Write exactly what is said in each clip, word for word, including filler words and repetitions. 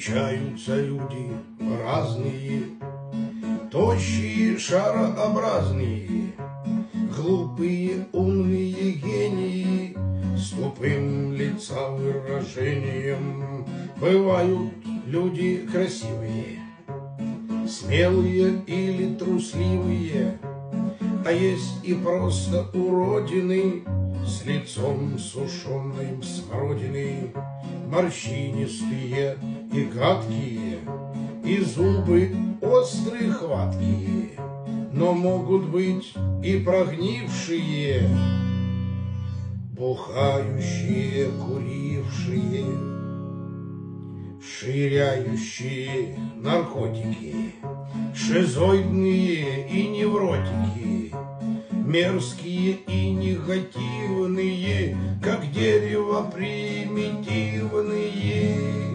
встречаются люди разные, тощие, шарообразные, глупые, умные гении, с тупым лица выражением. Бывают люди красивые, смелые или трусливые, а есть и просто уродины с лицом сушеной смородины, морщинистые и гадкие, и зубы острые, хваткие, но могут быть и прогнившие, бухающие, курившие, ширяющие наркотики, шизоидные и невротики, мерзкие и негативные, как дерево примитивные.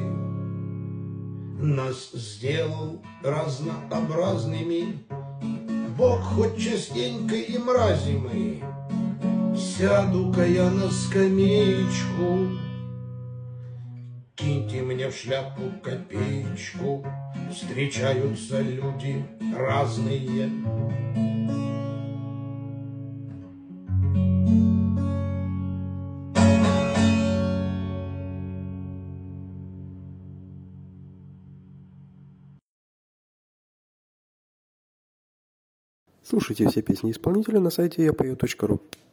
Нас сделал разнообразными Бог, хоть частенько и мрази мы. Сяду-ка я на скамеечку, киньте мне в шляпу копеечку. Встречаются люди разные. Слушайте все песни исполнителя на сайте я пою точка ру.